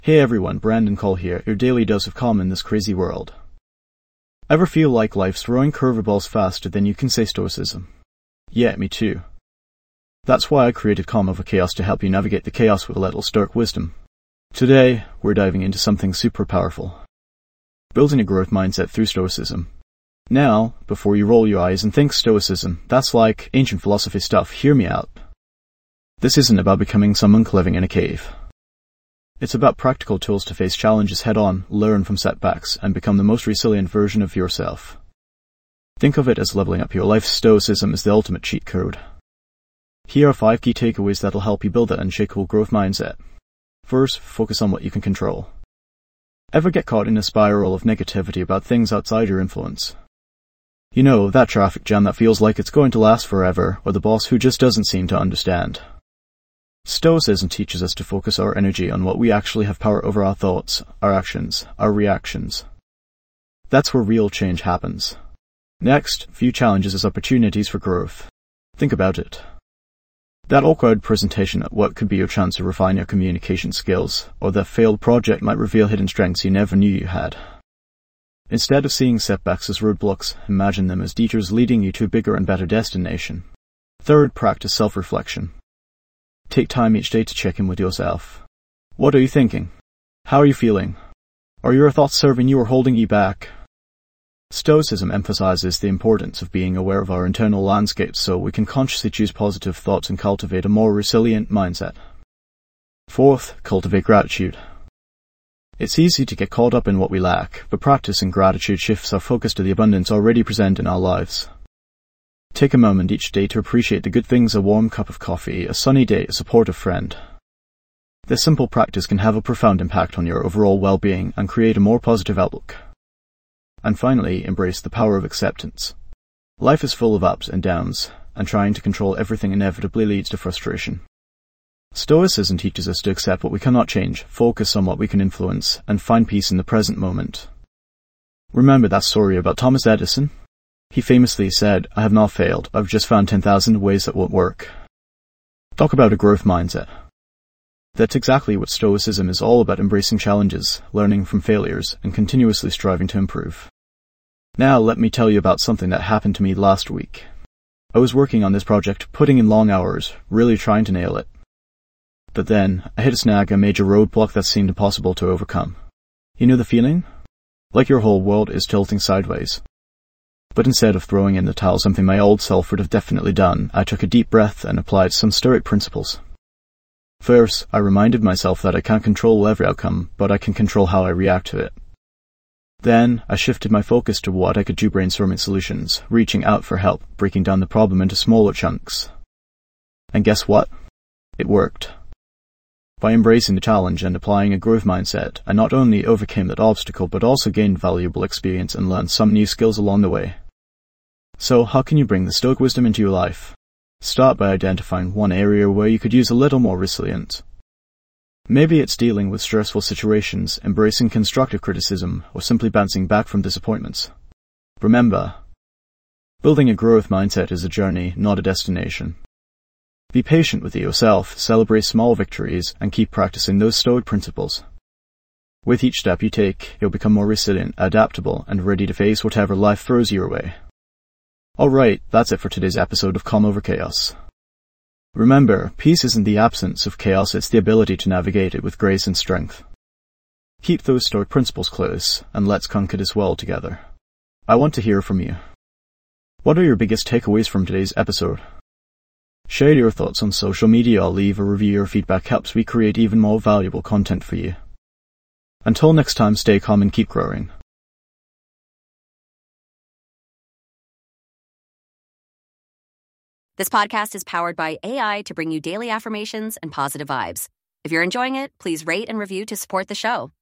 Hey everyone, Brandon Cole here, your daily dose of calm in this crazy world. Ever feel like life's throwing curveballs faster than you can say stoicism? Yeah, me too. That's why I created Calm Over Chaos to help you navigate the chaos with a little stoic wisdom. Today, we're diving into something super powerful. Building a growth mindset through stoicism. Now, before you roll your eyes and think stoicism, that's like ancient philosophy stuff, hear me out. This isn't about becoming some monk living in a cave. It's about practical tools to face challenges head-on, learn from setbacks, and become the most resilient version of yourself. Think of it as leveling up your life. Stoicism is the ultimate cheat code. Here are 5 key takeaways that'll help you build that unshakable growth mindset. First, focus on what you can control. Ever get caught in a spiral of negativity about things outside your influence? You know, that traffic jam that feels like it's going to last forever, or the boss who just doesn't seem to understand. Stoicism teaches us to focus our energy on what we actually have power over: our thoughts, our actions, our reactions. That's where real change happens. Next, view challenges as opportunities for growth. Think about it. That awkward presentation at work could be your chance to refine your communication skills, or that failed project might reveal hidden strengths you never knew you had. Instead of seeing setbacks as roadblocks, imagine them as teachers leading you to a bigger and better destination. Third, practice self-reflection. Take time each day to check in with yourself. What are you thinking? How are you feeling? Are your thoughts serving you or holding you back? Stoicism emphasizes the importance of being aware of our internal landscape so we can consciously choose positive thoughts and cultivate a more resilient mindset. Fourth, cultivate gratitude. It's easy to get caught up in what we lack, but practicing gratitude shifts our focus to the abundance already present in our lives. Take a moment each day to appreciate the good things: a warm cup of coffee, a sunny day, a supportive friend. This simple practice can have a profound impact on your overall well-being and create a more positive outlook. And finally, embrace the power of acceptance. Life is full of ups and downs, and trying to control everything inevitably leads to frustration. Stoicism teaches us to accept what we cannot change, focus on what we can influence, and find peace in the present moment. Remember that story about Thomas Edison? He famously said, "I have not failed, I've just found 10,000 ways that won't work." Talk about a growth mindset. That's exactly what Stoicism is all about: embracing challenges, learning from failures, and continuously striving to improve. Now let me tell you about something that happened to me last week. I was working on this project, putting in long hours, really trying to nail it. But then, I hit a snag, a major roadblock that seemed impossible to overcome. You know the feeling? Like your whole world is tilting sideways. But instead of throwing in the towel, something my old self would have definitely done, I took a deep breath and applied some Stoic principles. First, I reminded myself that I can't control every outcome, but I can control how I react to it. Then, I shifted my focus to what I could do: brainstorming solutions, reaching out for help, breaking down the problem into smaller chunks. And guess what? It worked. By embracing the challenge and applying a growth mindset, I not only overcame that obstacle, but also gained valuable experience and learned some new skills along the way. So, how can you bring the Stoic wisdom into your life? Start by identifying one area where you could use a little more resilience. Maybe it's dealing with stressful situations, embracing constructive criticism, or simply bouncing back from disappointments. Remember, building a growth mindset is a journey, not a destination. Be patient with yourself, celebrate small victories, and keep practicing those Stoic principles. With each step you take, you'll become more resilient, adaptable, and ready to face whatever life throws your way. Alright, that's it for today's episode of Calm Over Chaos. Remember, peace isn't the absence of chaos, it's the ability to navigate it with grace and strength. Keep those Stoic principles close, and let's conquer this world together. I want to hear from you. What are your biggest takeaways from today's episode? Share your thoughts on social media or leave a review. Your feedback helps me create even more valuable content for you. Until next time, stay calm and keep growing. This podcast is powered by AI to bring you daily affirmations and positive vibes. If you're enjoying it, please rate and review to support the show.